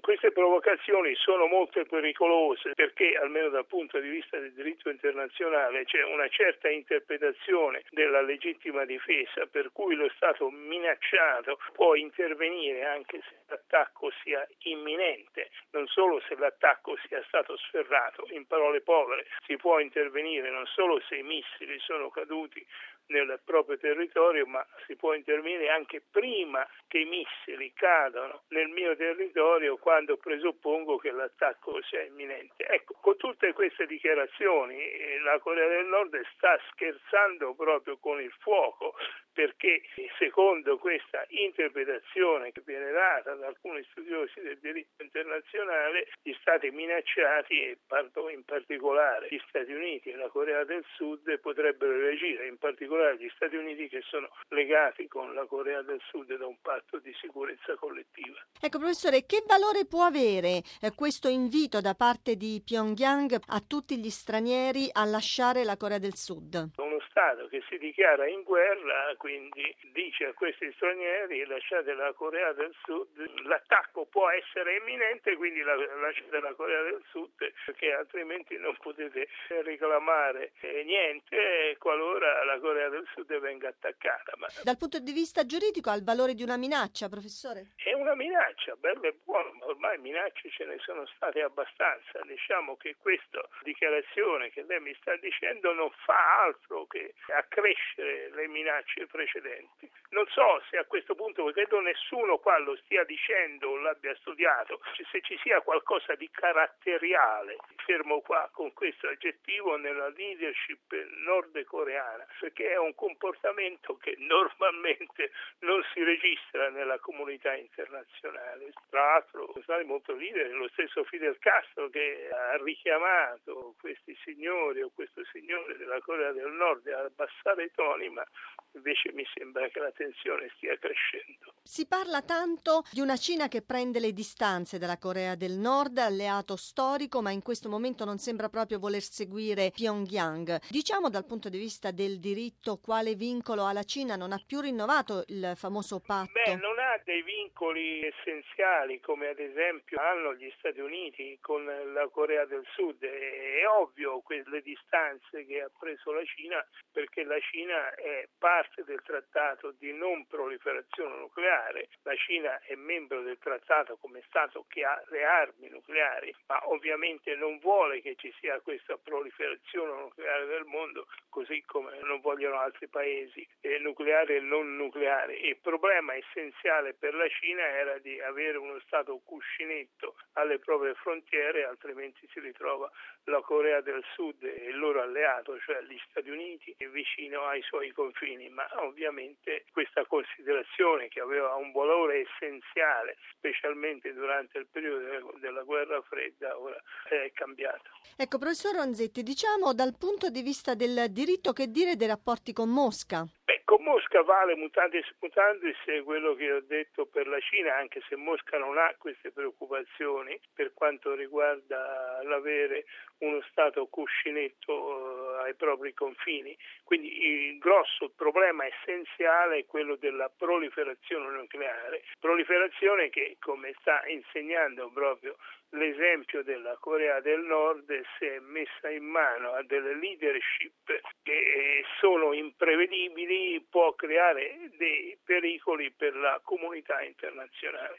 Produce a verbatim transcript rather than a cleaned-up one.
Queste provocazioni sono molto pericolose perché, almeno dal punto di vista del diritto internazionale, c'è una certa interpretazione della legittima difesa per cui lo Stato minacciato può intervenire anche se l'attacco sia imminente, non solo se l'attacco sia stato sferrato. In parole povere, si può intervenire non solo se i missili sono caduti nel proprio territorio, ma si può intervenire anche prima che i missili cadano nel mio territorio, quando presuppongo che l'attacco sia imminente. Ecco, con tutte queste dichiarazioni la Corea del Nord sta scherzando proprio con il fuoco, perché secondo questa interpretazione che viene data da alcuni studiosi del diritto internazionale, gli stati minacciati, e parlo in particolare gli Stati Uniti e la Corea del Sud, potrebbero reagire, in particolare gli Stati Uniti, che sono legati con la Corea del Sud da un patto di sicurezza collettiva. Ecco, professore, che valore può avere eh, questo invito da parte di Pyongyang a tutti gli stranieri a lasciare la Corea del Sud? Uno Stato che si dichiara in guerra, quindi dice a questi stranieri: lasciate la Corea del Sud, l'attacco può essere imminente, quindi la, lasciate la Corea del Sud, perché altrimenti non potete reclamare niente qualora la Corea del Sud venga attaccata. Ma dal punto di vista giuridico ha il valore di una minaccia, professore? è una minaccia, bello e buono, ma ormai minacce ce ne sono state abbastanza. Diciamo che questa dichiarazione che lei mi sta dicendo non fa altro che accrescere le minacce precedenti. Non so se a questo punto, credo nessuno qua lo stia dicendo o l'abbia studiato, se ci sia qualcosa di caratteriale, fermo qua con questo aggettivo, nella leadership nordcoreana, perché è un comportamento che normalmente non si registra nella comunità internazionale. Tra l'altro, sono molto leader, lo stesso Fidel Castro, che ha richiamato questi signori o questo signore della Corea del Nord a abbassare i toni, ma invece mi sembra che la tensione stia crescendo. Si parla tanto di una Cina che prende le distanze dalla Corea del Nord, alleato storico, ma in questo momento non sembra proprio voler seguire Pyongyang. Diciamo, dal punto di vista del diritto, quale vincolo ha la Cina? Non ha più rinnovato il famoso patto? Beh, non ha dei vincoli essenziali come ad esempio hanno gli Stati Uniti con la Corea del Sud. È ovvio quelle distanze che ha preso la Cina, perché la Cina è parte del trattato di non proliferazione nucleare. La Cina è membro del trattato come Stato che ha le armi nucleari, ma ovviamente non vuole che ci sia questa proliferazione nucleare del mondo, così come non vogliono altri paesi eh, nucleari e non nucleari. Il problema essenziale per la Cina era di avere uno Stato cuscinetto alle proprie frontiere, altrimenti si ritrova la Corea del Sud e il loro alleato, cioè gli Stati Uniti, vicino ai suoi confini. Ma ovviamente questa considerazione, che aveva un valore essenziale, specialmente durante il periodo della guerra fredda, ora è cambiata. Ecco, professor Ronzetti, diciamo dal punto di vista del diritto, che dire dei rapporti con Mosca? Beh, con Mosca vale mutandis mutandis quello che ho detto per la Cina, anche se Mosca non ha queste preoccupazioni per quanto riguarda l'avere uno Stato cuscinetto ai propri confini. Quindi il grosso problema essenziale è quello della proliferazione nucleare, proliferazione che, come sta insegnando proprio l'esempio della Corea del Nord, si è messa in mano a delle leadership che sono imprevedibili, può creare dei pericoli per la comunità internazionale.